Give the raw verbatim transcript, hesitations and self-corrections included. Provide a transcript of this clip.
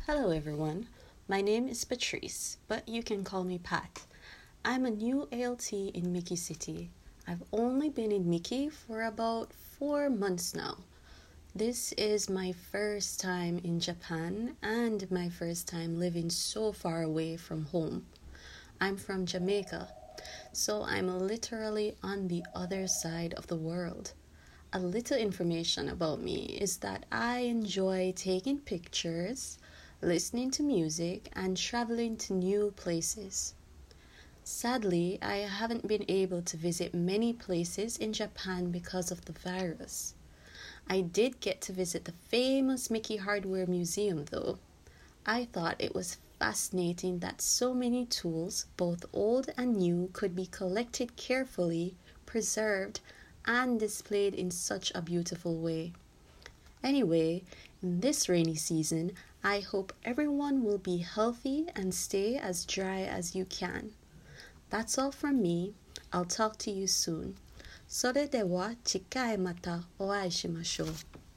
Hello, everyone. My name is Patrice, but you can call me Pat. I'm a new A L T in Miki City. I've only been in Miki for about four months now. This is my first time in Japan and my first time living so far away from home. I'm from Jamaica, so I'm literally on the other side of the world. A little information about me is that I enjoy taking pictures, listening to music, and traveling to new places. Sadly, I haven't been able to visit many places in Japan because of the virus. I did get to visit the famous Mickey Hardware Museum though. I thought it was fascinating that so many tools, both old and new, could be collected carefully, preserved, and displayed in such a beautiful way. Anyway, in this rainy season, I hope everyone will be healthy and stay as dry as you can. That's all from me. I'll talk to you soon. それでは次回またお会いしましょう。